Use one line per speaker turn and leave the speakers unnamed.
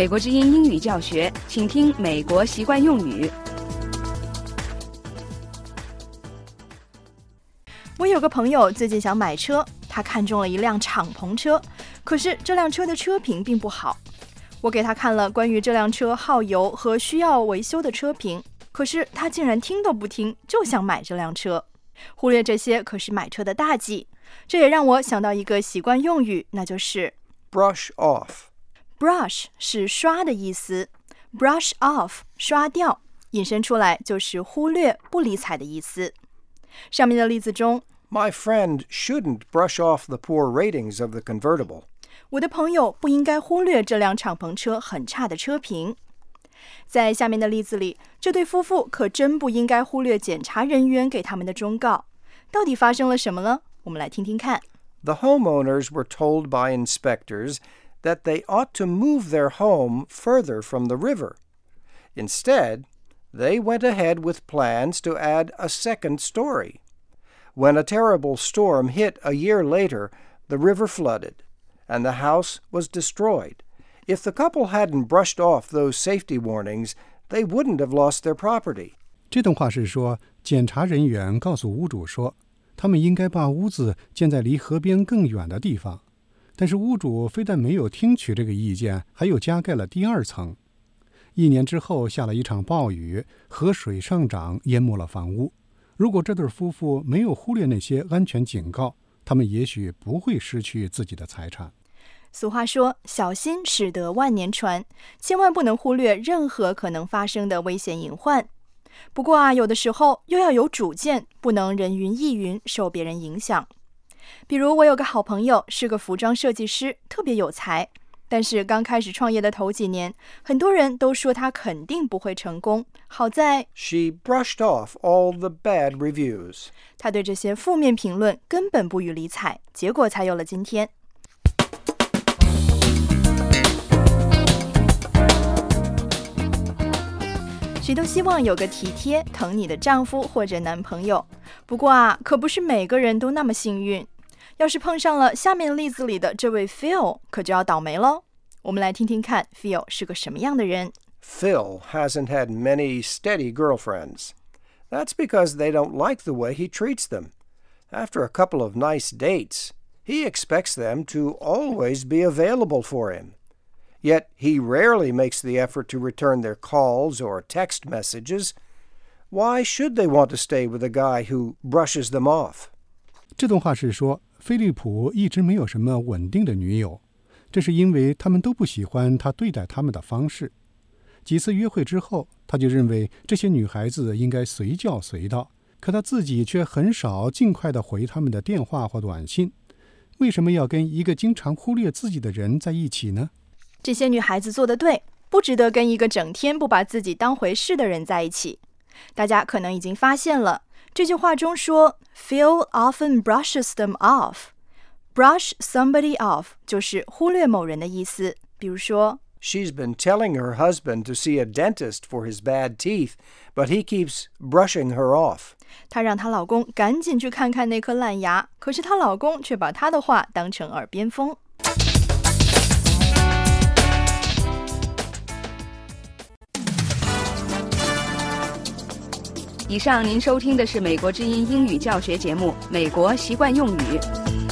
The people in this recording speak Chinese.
美国之音英语教学，请听美国习惯用语。
我有个朋友最近想买车，他看中了一辆敞篷车，可是这辆车的车评并不好。我给他看了关于这辆车耗油和需要维修的车评，可是他竟然听都不听，就想买这辆车。忽略这些可是买车的大忌。这也让我想到一个习惯用语，那就是
brush off。Brush
是刷的意思， brush off 刷掉，引申出来就是忽略、不理睬的意思。上面的例子中，
My friend shouldn't brush off the poor ratings of the convertible.
我的朋友不应该忽略这辆敞篷车很差的车评。在下面的例子里，这对夫妇可真不应该忽略检查人员给他们的忠告。到底发生了什么呢？我们来听听看。
The homeowners were told by inspectors that they ought to move their home further from the river. Instead, they went ahead with plans to add a second story. When a terrible storm hit a year later, the river flooded, and the house was destroyed. If the couple hadn't brushed off those safety warnings, they wouldn't have lost their property.
这段话是说，检查人员告诉屋主说，他们应该把屋子建在离河边更远的地方。但是屋主非但没有听取这个意见，还又加盖了第二层。1年之后下了一场暴雨，河水上涨，淹没了房屋。如果这对夫妇没有忽略那些安全警告，他们也许不会失去自己的财产。
俗话说，小心驶得万年船，千万不能忽略任何可能发生的危险隐患。不过有的时候又要有主见，不能人云亦云，受别人影响。比如我有个好朋友是个服装设计师，特别有才，但是刚开始创业的头几年，很多人都说他肯定不会成功。好在
She brushed off all the bad reviews.
他对这些负面评论根本不予理睬，结果才有了今天。谁都希望有个体贴疼你的丈夫或者男朋友，不过可不是每个人都那么幸运。要是碰上了下面例子里的这位 Phil， 可就要倒霉咯。我们来听听看 Phil 是个什么样的人。
Phil hasn't had many steady girlfriends. That's because they don't like the way he treats them. After a couple of nice dates, he expects them to always be available for him. Yet he rarely makes the effort to return their calls or text messages. Why should they want to stay with a guy who brushes them off?
这段话是说，菲利普一直没有什么稳定的女友，这是因为他们都不喜欢他对待他们的方式。几次约会之后，他就认为这些女孩子应该随叫随到，可他自己却很少尽快地回他们的电话或短信。为什么要跟一个经常忽略自己的人在一起呢？
这些女孩子做得对，不值得跟一个整天不把自己当回事的人在一起。大家可能已经发现了，这句话中说 Phil often brushes them off. Brush somebody off 就是忽略某人的意思。比如说
She's been telling her husband to see a dentist for his bad teeth, but he keeps brushing her off.
她让她老公赶紧去看看那颗烂牙，可是她老公却把她的话当成耳边风。
以上您收听的是美国之音英语教学节目《美国习惯用语》。